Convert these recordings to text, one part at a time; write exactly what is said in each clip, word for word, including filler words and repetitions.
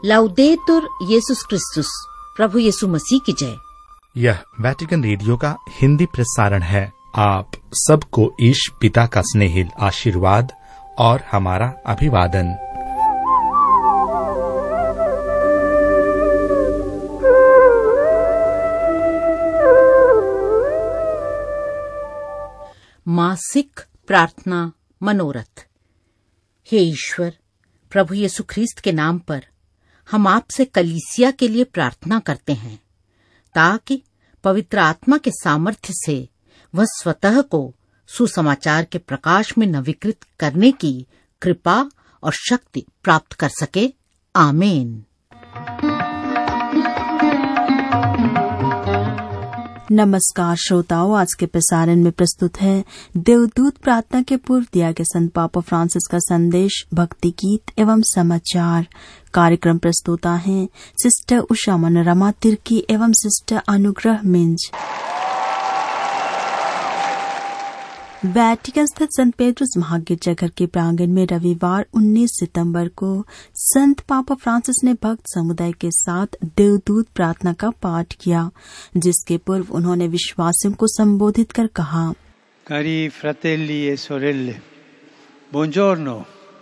लाउदेतुर येसुस क्रिस्तुस, प्रभु यीशु मसीह की जय। यह वेटिकन रेडियो का हिंदी प्रसारण है। आप सबको ईश पिता का स्नेहिल आशीर्वाद और हमारा अभिवादन। मासिक प्रार्थना मनोरथ। हे ईश्वर, प्रभु यीशु ख्रीस्त के नाम पर हम आपसे कलीसिया के लिए प्रार्थना करते हैं ताकि पवित्र आत्मा के सामर्थ्य से वह स्वतः को सुसमाचार के प्रकाश में नवीकृत करने की कृपा और शक्ति प्राप्त कर सके। आमीन। नमस्कार श्रोताओं, आज के प्रसारण में प्रस्तुत है देवदूत प्रार्थना के पूर्व दिया गया संत पापा फ्रांसिस का संदेश, भक्ति गीत एवं समाचार। कार्यक्रम प्रस्तुता हैं सिस्टर उषा मनोरमा तिर्की एवं सिस्टर अनुग्रह मिंज। वेटिकन स्थित संत पेट्रुस महागिरजाघर के प्रांगण में रविवार उन्नीस सितंबर को संत पापा फ्रांसिस ने भक्त समुदाय के साथ देवदूत प्रार्थना का पाठ किया, जिसके पूर्व उन्होंने विश्वासियों को संबोधित कर कहा, Cari fratelli e sorelle, buongiorno.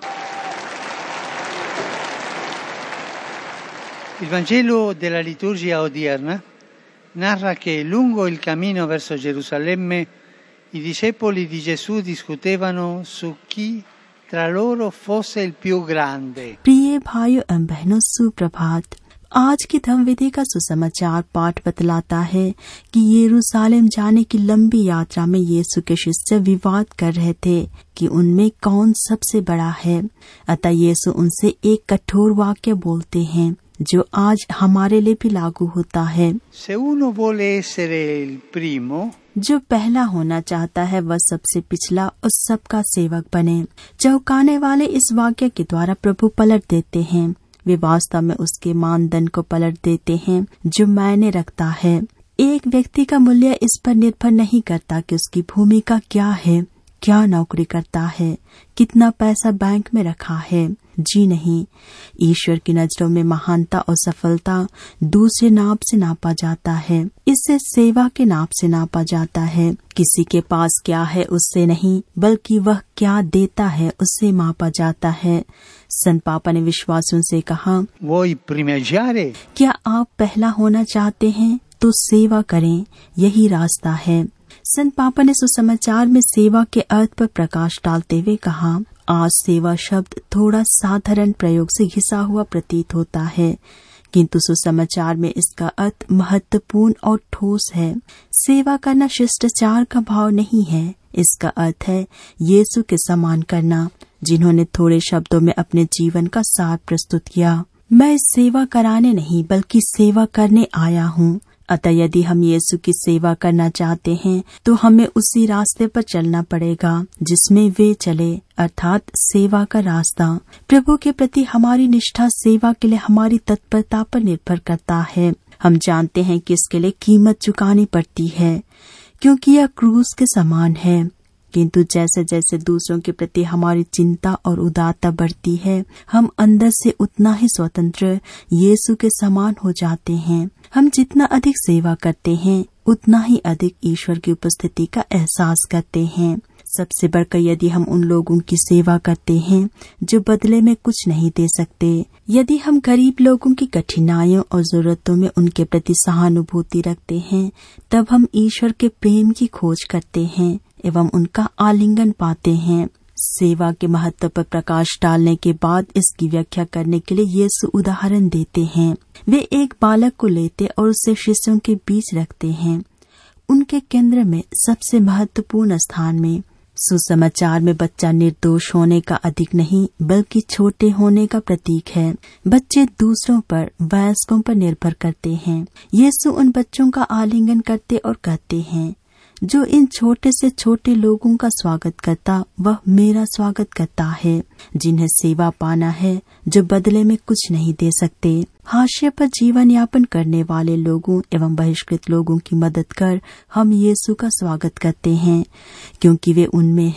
Il Vangelo della liturgia odierna narra che lungo il cammino verso Gerusalemme i discepoli di Gesù discutevano su chi tra loro fosse il più grande. प्रिय भाइयों एवं बहनों, सुप्रभात। आज की धम्म विधि का सुसमाचार पाठ बतलाता है कि यरूशलेम जाने की लंबी यात्रा में यीशु के शिष्य विवाद कर रहे थे कि उनमें कौन सबसे बड़ा है। अतः यीशु उनसे एक कठोर वाक्य बोलते हैं जो आज हमारे लिए भी लागू होता है। Se uno vuole essere il primo, जो पहला होना चाहता है वह सबसे पिछला और सबका सेवक बने। चौंकाने वाले इस वाक्य के द्वारा प्रभु पलट देते हैं। वे वास्तव में उसके मानदंड को पलट देते हैं जो मायने रखता है। एक व्यक्ति का मूल्य इस पर निर्भर नहीं करता कि उसकी भूमिका क्या है, क्या नौकरी करता है, कितना पैसा बैंक में रखा है। जी नहीं, ईश्वर की नजरों में महानता और सफलता दूसरे नाप से नापा जाता है। इससे सेवा के नाप से नापा जाता है। किसी के पास क्या है उससे नहीं, बल्कि वह क्या देता है उससे मापा जाता है। संत पापा ने विश्वासियों से कहा, vuoi primeggiare? क्या आप पहला होना चाहते हैं तो सेवा करें, यही रास्ता है। संत पापा ने सुसमाचार में सेवा के अर्थ पर प्रकाश डालते हुए कहा, आज सेवा शब्द थोड़ा साधारण प्रयोग से घिसा हुआ प्रतीत होता है, किंतु सुसमाचार में इसका अर्थ महत्वपूर्ण और ठोस है। सेवा करना शिष्टाचार का भाव नहीं है, इसका अर्थ है यीशु के समान करना, जिन्होंने थोड़े शब्दों में अपने जीवन का सार प्रस्तुत किया। मैं सेवा कराने नहीं बल्कि सेवा करने आया हूँ। अतः यदि हम यीशु की सेवा करना चाहते हैं तो हमें उसी रास्ते पर चलना पड़ेगा जिसमें वे चले, अर्थात सेवा का रास्ता। प्रभु के प्रति हमारी निष्ठा सेवा के लिए हमारी तत्परता पर निर्भर करता है। हम जानते हैं कि इसके लिए कीमत चुकानी पड़ती है, क्योंकि यह क्रूस के समान है। किंतु जैसे जैसे दूसरों के प्रति हमारी चिंता और उदारता बढ़ती है, हम अंदर से उतना ही स्वतंत्र यीशु के समान हो जाते हैं। हम जितना अधिक सेवा करते हैं उतना ही अधिक ईश्वर की उपस्थिति का एहसास करते हैं। सबसे बढ़कर यदि हम उन लोगों की सेवा करते हैं जो बदले में कुछ नहीं दे सकते, यदि हम गरीब लोगों की कठिनाइयों और जरूरतों में उनके प्रति सहानुभूति रखते हैं, तब हम ईश्वर के प्रेम की खोज करते हैं एवं उनका आलिंगन पाते हैं। सेवा के महत्व पर प्रकाश डालने के बाद इसकी व्याख्या करने के लिए यीशु उदाहरण देते हैं। वे एक बालक को लेते और उसे शिष्यों के बीच रखते हैं, उनके केंद्र में, सबसे महत्वपूर्ण स्थान में। सुसमाचार में बच्चा निर्दोष होने का अधिक नहीं बल्कि छोटे होने का प्रतीक है। बच्चे दूसरों पर, वयस्कों पर निर्भर करते हैं। यीशु उन बच्चों का आलिंगन करते और कहते हैं, जो इन छोटे से छोटे लोगों का स्वागत करता वह मेरा स्वागत करता है। जिन्हें सेवा पाना है, जो बदले में कुछ नहीं दे सकते। हाशिए पर जीवन यापन करने वाले लोगों एवं बहिष्कृत लोगों की मदद कर हम यीशु का स्वागत करते हैं, क्योंकि वे उनमें हैं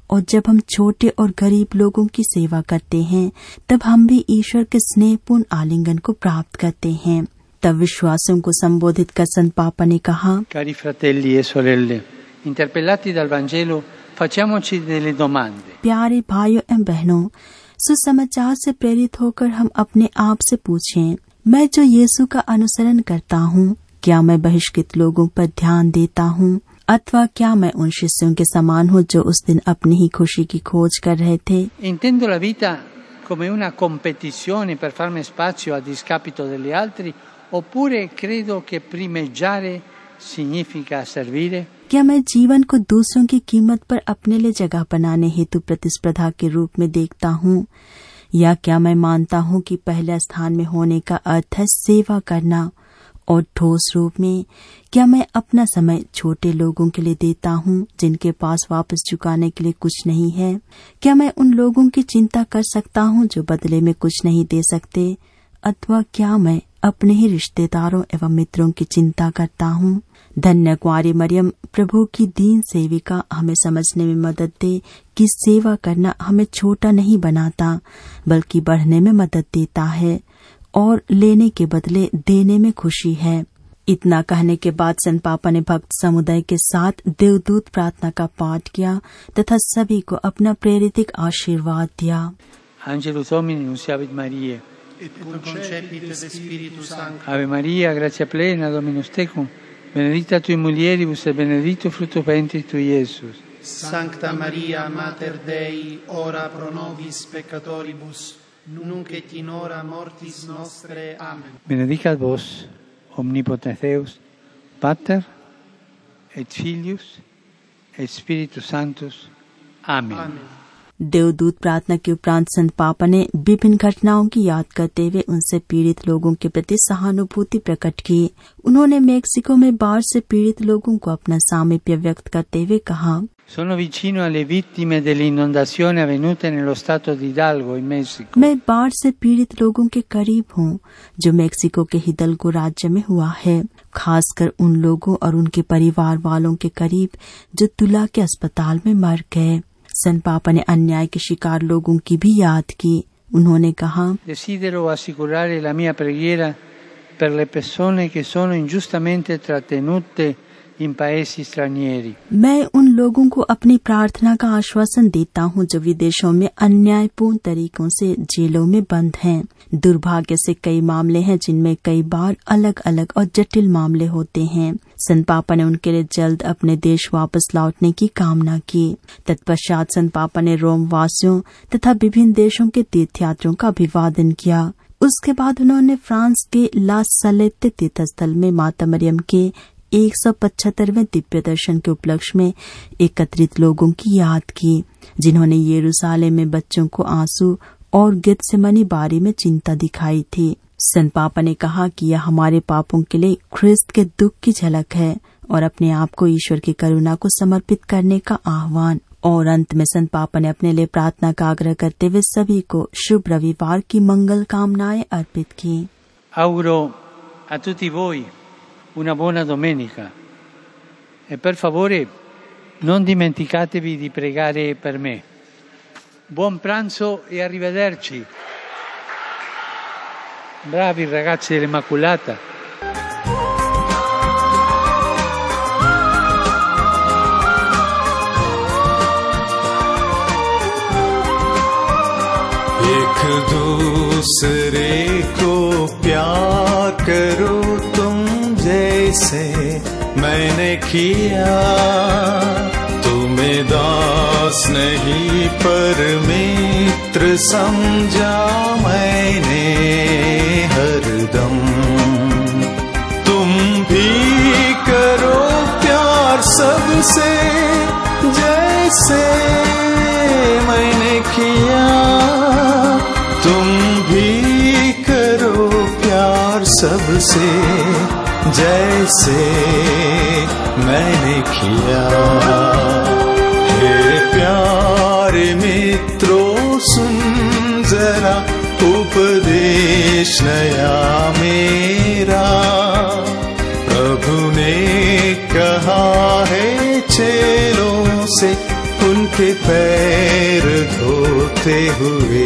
और जब हम छोटे और गरीब लोगों की सेवा करते हैं तब हम भी ईश्वर के स्नेहपूर्ण आलिंगन को प्राप्त करते हैं। तब विश्वासियों को संबोधित कर संत पापा ने कहा, Cari fratelli e sorelle, interpellati dal Vangelo, facciamoci delle domande. प्यारे भाइयों एवं बहनों, सुसमाचार से प्रेरित होकर हम अपने आप से पूछें, मैं जो यीशु का अनुसरण करता हूँ, क्या मैं बहिष्कृत लोगों पर ध्यान देता हूँ, अथवा क्या मैं उन शिष्यों के समान हूँ जो उस दिन अपनी ही खुशी की खोज कर रहे थे। Intendo la vita come una competizione per farmi spazio a discapito degli altri, oppure credo che primeggiare significa servire? क्या मैं जीवन को दूसरों की कीमत पर अपने लिए जगह बनाने हेतु प्रतिस्पर्धा के रूप में देखता हूँ, या क्या मैं मानता हूँ कि पहले स्थान में होने का अर्थ है सेवा करना, और ठोस रूप में क्या मैं अपना समय छोटे लोगों के लिए देता हूँ जिनके पास वापस चुकाने के लिए कुछ नहीं है? क्या मैं उन लोगों की चिंता कर सकता हूँ जो बदले में कुछ नहीं दे सकते, अथवा क्या मैं अपने ही रिश्तेदारों एवं मित्रों की चिंता करता हूँ? धन्य कुंवारी मरियम प्रभु की दीन सेविका हमें समझने में मदद दे कि सेवा करना हमें छोटा नहीं बनाता बल्कि बढ़ने में मदद देता है और लेने के बदले देने में खुशी है। इतना कहने के बाद संत पापा ने भक्त समुदाय के साथ देवदूत प्रार्थना का पाठ किया तथा सभी को अपना प्रेरित आशीर्वाद दिया। Angelus Domini, nunciavit Mariae. Et concepit de Spiritu Sancto. Ave Maria, gratia plena, Dominus tecum, benedicta tui mulieribus et benedictus fructus ventris tui, Iesus. Sancta Maria, Mater Dei, ora pro nobis peccatoribus, nunc et in hora mortis nostre. Amen. Benedicat vos, omnipotens Deus, Pater, et Filius, et Spiritus Sanctus. Amen. Amen. देवदूत प्रार्थना के उपरांत संत पापा ने विभिन्न घटनाओं की याद करते हुए उनसे पीड़ित लोगों के प्रति सहानुभूति प्रकट की। उन्होंने मेक्सिको में बाढ़ से पीड़ित लोगों को अपना सामीप्य व्यक्त करते हुए कहा, Sono vicino alle vittime dell'inondazione avvenute nello stato di Hidalgo in Messico. मैं बाढ़ से पीड़ित लोगों के करीब हूँ जो मेक्सिको के हिदल्गो राज्य में हुआ है, खासकर उन लोगों और उनके परिवार वालों के करीब जो तुला के अस्पताल में मर गए। संत पापा ने अन्याय के शिकार लोगों की भी याद की। उन्होंने कहा, Desidero assicurare la mia preghiera per le persone che sono ingiustamente trattenute in paesi stranieri. मैं उन लोगों को अपनी प्रार्थना का आश्वासन देता हूँ जो विदेशों में अन्यायपूर्ण तरीकों से जेलों में बंद हैं। दुर्भाग्य से कई मामले हैं जिनमें कई बार अलग अलग और जटिल मामले होते हैं। संत पापा ने उनके लिए जल्द अपने देश वापस लौटने की कामना की। तत्पश्चात संत पापा ने रोम वासियों तथा विभिन्न देशों के तीर्थयात्रियों का अभिवादन किया। उसके बाद उन्होंने फ्रांस के ला सलेते तीर्थस्थल में माता मरियम के एक सौ पचहत्तरवें दिव्य दर्शन के उपलक्ष्य में एकत्रित लोगों की याद की जिन्होंने यरूशलेम में बच्चों को आंसू और गेत्सेमनी बारी में चिंता दिखाई थी। संत पापा ने कहा कि यह हमारे पापों के लिए ख्रिस्त के दुख की झलक है और अपने आप को ईश्वर की करुणा को समर्पित करने का आह्वान। और अंत में संत पापा ने अपने लिए प्रार्थना का आग्रह करते हुए सभी को शुभ रविवार की मंगल कामनाएं अर्पित की। Auguro a tutti voi una buona domenica e per favore non dimenticatevi di pregare per me. Buon pranzo e arrivederci. Bravi ragazzi dell'Immacolata. एक दूसरे को प्यार करो तुम जैसे मैंने किया, तुम्हें दास नहीं पर मित्र समझा मैंने हरदम। तुम भी करो प्यार सबसे जैसे मैंने किया, तुम भी करो प्यार सबसे जैसे मैंने किया। हे प्यारे मित्रों सुन जरा उपदेश नया मेरा, प्रभु ने कहा है चेलों से उनके पैर धोते हुए।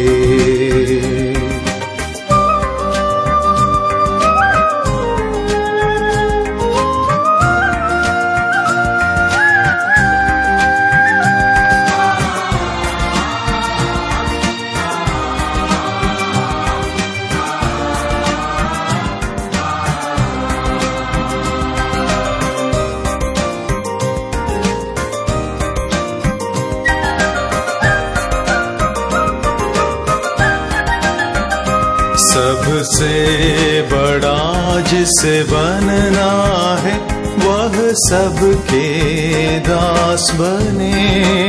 सबसे बड़ा जिसे बनना है वह सबके दास बने।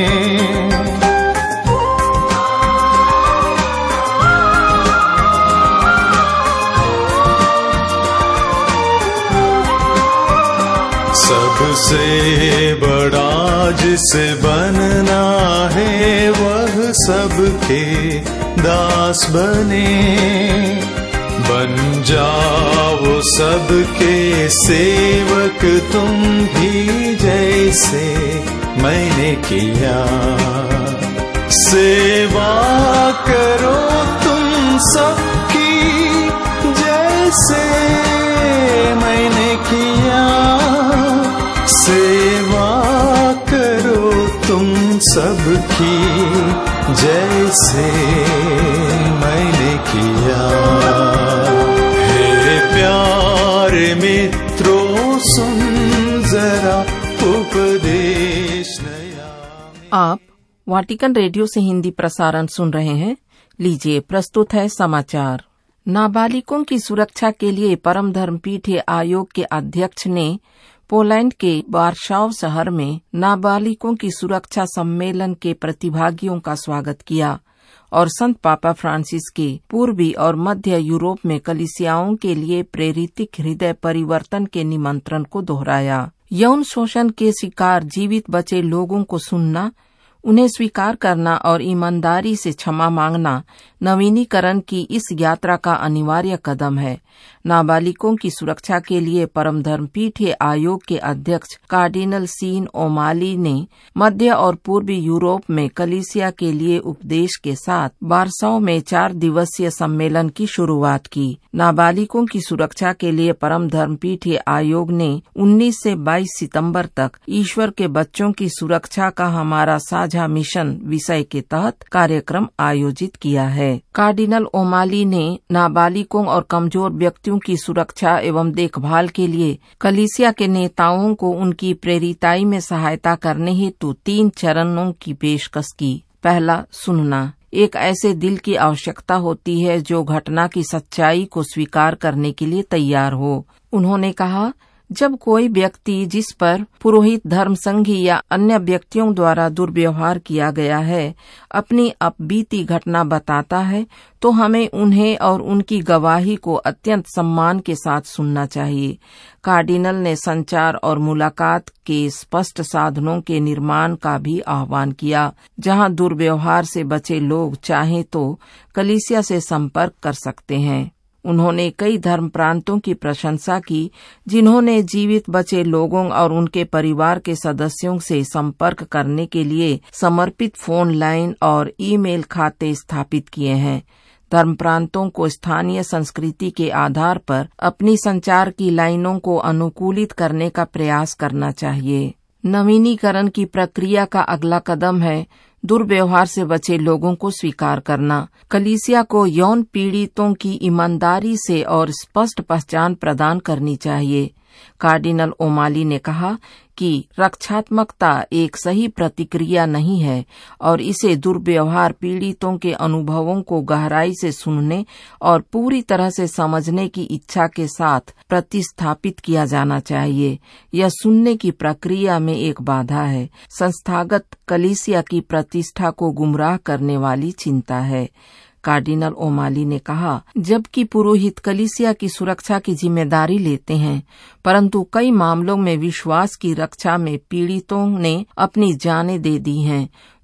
सबसे बड़ा जिसे बनना है वह सबके दास बने। बन जाओ सबके सेवक तुम भी जैसे मैंने किया। सेवा करो तुम सबकी जैसे मैंने किया। सेवा करो तुम सबकी जैसे मैंने किया। हे प्यारे मित्रों सुन जरा उपदेश नया। आप वाटिकन रेडियो से हिंदी प्रसारण सुन रहे हैं। लीजिए प्रस्तुत है समाचार। नाबालिगों की सुरक्षा के लिए परम धर्मपीठीय आयोग के अध्यक्ष ने पोलैंड के वार्साव शहर में नाबालिगों की सुरक्षा सम्मेलन के प्रतिभागियों का स्वागत किया और संत पापा फ्रांसिस के पूर्वी और मध्य यूरोप में कलीसियाओं के लिए प्रेरित हृदय परिवर्तन के निमंत्रण को दोहराया। यौन शोषण के शिकार जीवित बचे लोगों को सुनना, उन्हें स्वीकार करना और ईमानदारी से क्षमा मांगना नवीनीकरण की इस यात्रा का अनिवार्य कदम है। नाबालिगों की सुरक्षा के लिए परम धर्मपीठीय आयोग के अध्यक्ष कार्डिनल सीन ओमाली ने मध्य और पूर्वी यूरोप में कलीसिया के लिए उपदेश के साथ वार्साव में चार दिवसीय सम्मेलन की शुरुआत की। नाबालिगों की सुरक्षा के लिए परम धर्मपीठीय आयोग ने उन्नीस से बाईस सितंबर तक ईश्वर के बच्चों की सुरक्षा का हमारा साझा मिशन विषय के तहत कार्यक्रम आयोजित किया है। कार्डिनल ओमाली ने नाबालिगों और कमजोर व्यक्तियों की सुरक्षा एवं देखभाल के लिए कलीसिया के नेताओं को उनकी प्रेरिताई में सहायता करने हेतु तीन चरणों की पेशकश की। पहला, सुनना। एक ऐसे दिल की आवश्यकता होती है जो घटना की सच्चाई को स्वीकार करने के लिए तैयार हो। उन्होंने कहा, जब कोई व्यक्ति जिस पर पुरोहित, धर्मसंघी या अन्य व्यक्तियों द्वारा दुर्व्यवहार किया गया है अपनी बीती घटना बताता है तो हमें उन्हें और उनकी गवाही को अत्यंत सम्मान के साथ सुनना चाहिए। कार्डिनल ने संचार और मुलाकात के स्पष्ट साधनों के निर्माण का भी आह्वान किया, जहां दुर्व्यवहार से बचे लोग चाहें तो कलीसिया से संपर्क कर सकते हैं। उन्होंने कई धर्म प्रांतों की प्रशंसा की जिन्होंने जीवित बचे लोगों और उनके परिवार के सदस्यों से संपर्क करने के लिए समर्पित फोन लाइन और ईमेल खाते स्थापित किए हैं। धर्म प्रांतों को स्थानीय संस्कृति के आधार पर अपनी संचार की लाइनों को अनुकूलित करने का प्रयास करना चाहिए। नवीनीकरण की प्रक्रिया का अगला कदम है दुर्व्यवहार से बचे लोगों को स्वीकार करना। कलीसिया को यौन पीड़ितों की ईमानदारी से और स्पष्ट पहचान प्रदान करनी चाहिए। कार्डिनल ओमाली ने कहा कि रक्षात्मकता एक सही प्रतिक्रिया नहीं है और इसे दुर्व्यवहार पीड़ितों के अनुभवों को गहराई से सुनने और पूरी तरह से समझने की इच्छा के साथ प्रतिस्थापित किया जाना चाहिए। यह सुनने की प्रक्रिया में एक बाधा है, संस्थागत कलीसिया की प्रतिष्ठा को गुमराह करने वाली चिंता है। कार्डिनल ओमाली ने कहा, जबकि पुरोहित कलीसिया की सुरक्षा की जिम्मेदारी लेते हैं, परंतु कई मामलों में विश्वास की रक्षा में पीड़ितों ने अपनी जानें दे दी हैं।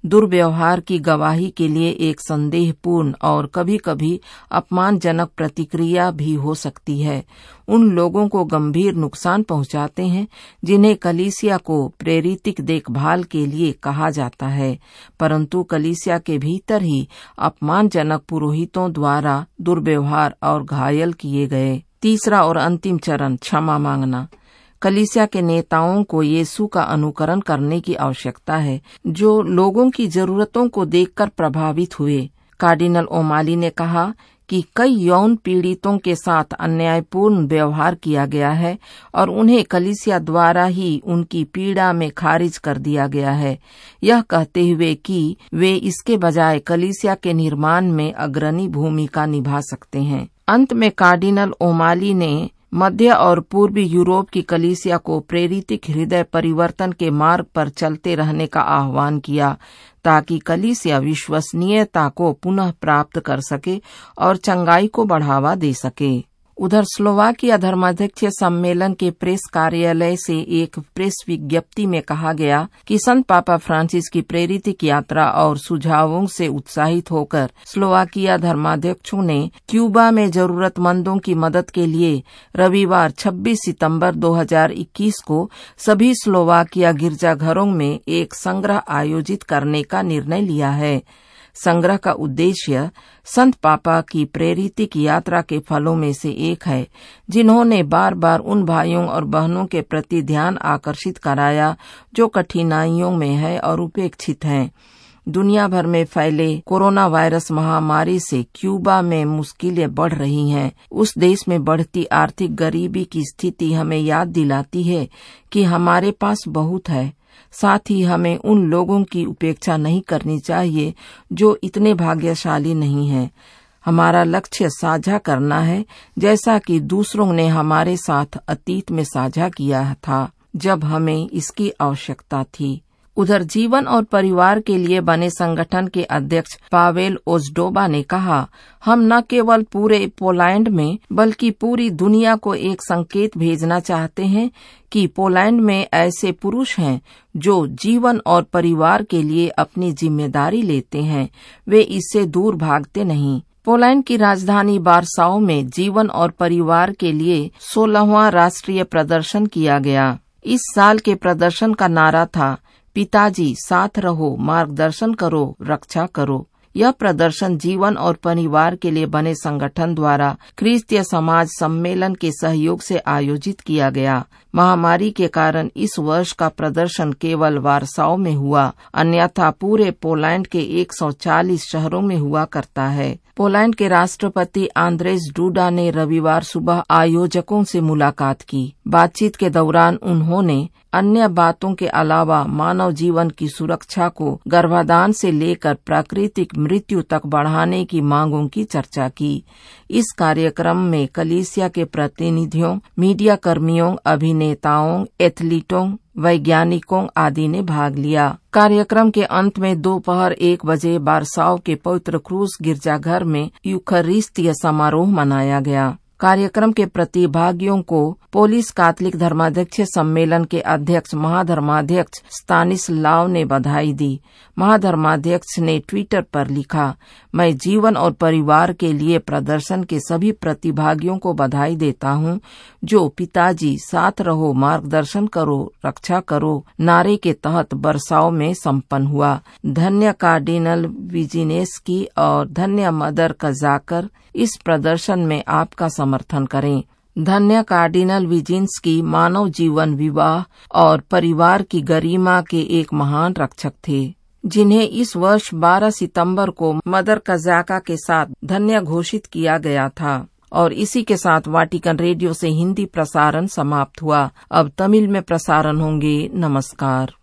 दुर्व्यवहार की गवाही के लिए एक संदेहपूर्ण और कभी कभी अपमानजनक प्रतिक्रिया भी हो सकती है। उन लोगों को गंभीर नुकसान पहुंचाते हैं जिन्हें कलीसिया को प्रेरितिक देखभाल के लिए कहा जाता है, परंतु कलीसिया के भीतर ही अपमानजनक पुरोहितों द्वारा दुर्व्यवहार और घायल किए गए। तीसरा और अंतिम चरण, क्षमा मांगना। कलीसिया के नेताओं को यीशु का अनुकरण करने की आवश्यकता है, जो लोगों की जरूरतों को देखकर प्रभावित हुए। कार्डिनल ओमाली ने कहा कि कई यौन पीड़ितों के साथ अन्यायपूर्ण व्यवहार किया गया है और उन्हें कलीसिया द्वारा ही उनकी पीड़ा में खारिज कर दिया गया है, यह कहते हुए कि वे इसके बजाय कलीसिया के निर्माण में अग्रणी भूमिका निभा सकते हैं। अंत में कार्डिनल ओमाली ने मध्य और पूर्वी यूरोप की कलीसिया को प्रेरितिक हृदय परिवर्तन के मार्ग पर चलते रहने का आह्वान किया, ताकि कलीसिया विश्वसनीयता को पुनः प्राप्त कर सके और चंगाई को बढ़ावा दे सके। उधर स्लोवाकिया धर्माध्यक्ष सम्मेलन के प्रेस कार्यालय से एक प्रेस विज्ञप्ति में कहा गया कि संत पापा फ्रांसिस की प्रेरितिक यात्रा और सुझावों से उत्साहित होकर स्लोवाकिया धर्माध्यक्षों ने क्यूबा में जरूरतमंदों की मदद के लिए रविवार छब्बीस सितंबर दो हज़ार इक्कीस को सभी स्लोवाकिया गिरजाघरों में एक संग्रह आयोजित करने का निर्णय लिया है। संग्रह का उद्देश्य संत पापा की प्रेरितिक यात्रा के फलों में से एक है, जिन्होंने बार बार उन भाइयों और बहनों के प्रति ध्यान आकर्षित कराया जो कठिनाइयों में है और उपेक्षित हैं। दुनिया भर में फैले कोरोना वायरस महामारी से क्यूबा में मुश्किलें बढ़ रही हैं। उस देश में बढ़ती आर्थिक गरीबी की स्थिति हमें याद दिलाती है कि हमारे पास बहुत है। साथ ही हमें उन लोगों की उपेक्षा नहीं करनी चाहिए जो इतने भाग्यशाली नहीं हैं। हमारा लक्ष्य साझा करना है, जैसा कि दूसरों ने हमारे साथ अतीत में साझा किया था जब हमें इसकी आवश्यकता थी। उधर जीवन और परिवार के लिए बने संगठन के अध्यक्ष पावेल ओज़्डोबा ने कहा, हम न केवल पूरे पोलैंड में बल्कि पूरी दुनिया को एक संकेत भेजना चाहते हैं कि पोलैंड में ऐसे पुरुष हैं जो जीवन और परिवार के लिए अपनी जिम्मेदारी लेते हैं, वे इससे दूर भागते नहीं। पोलैंड की राजधानी वार्साओ में जीवन और परिवार के लिए सोलहवां राष्ट्रीय प्रदर्शन किया गया। इस साल के प्रदर्शन का नारा था, पिताजी साथ रहो, मार्गदर्शन करो, रक्षा करो। यह प्रदर्शन जीवन और परिवार के लिए बने संगठन द्वारा ख्रिस्तीय समाज सम्मेलन के सहयोग से आयोजित किया गया। महामारी के कारण इस वर्ष का प्रदर्शन केवल वार्साओ में हुआ, अन्यथा पूरे पोलैंड के एक सौ चालीस शहरों में हुआ करता है। पोलैंड के राष्ट्रपति आंद्रेज डूडा ने रविवार सुबह आयोजकों से मुलाकात की। बातचीत के दौरान उन्होंने अन्य बातों के अलावा मानव जीवन की सुरक्षा को गर्भाधान से लेकर प्राकृतिक मृत्यु तक बढ़ाने की मांगों की चर्चा की। इस कार्यक्रम में कलीसिया के प्रतिनिधियों, मीडिया कर्मियों, अभिनेताओं, एथलीटों, वैज्ञानिकों आदि ने भाग लिया। कार्यक्रम के अंत में दोपहर एक बजे वार्साओ के पवित्र क्रूस गिरजाघर में यूखरिस्तीय समारोह मनाया गया। कार्यक्रम के प्रतिभागियों को पोलिश कैथोलिक धर्माध्यक्ष सम्मेलन के अध्यक्ष महाधर्माध्यक्ष स्तानिस्लाव ने बधाई दी। महाधर्माध्यक्ष ने ट्विटर पर लिखा, मैं जीवन और परिवार के लिए प्रदर्शन के सभी प्रतिभागियों को बधाई देता हूं, जो पिताजी साथ रहो, मार्गदर्शन करो, रक्षा करो नारे के तहत बरसाव में संपन्न हुआ। धन्य कार्डिनल विजिनेस्की और धन्य मदर कजाकर इस प्रदर्शन में आपका समर्थन करें। धन्य कार्डिनल विजिन्स्की मानव जीवन, विवाह और परिवार की गरिमा के एक महान रक्षक थे, जिन्हें इस वर्ष बारह सितंबर को मदर कजाका के साथ धन्य घोषित किया गया था। और इसी के साथ वाटिकन रेडियो से हिंदी प्रसारण समाप्त हुआ। अब तमिल में प्रसारण होंगे। नमस्कार।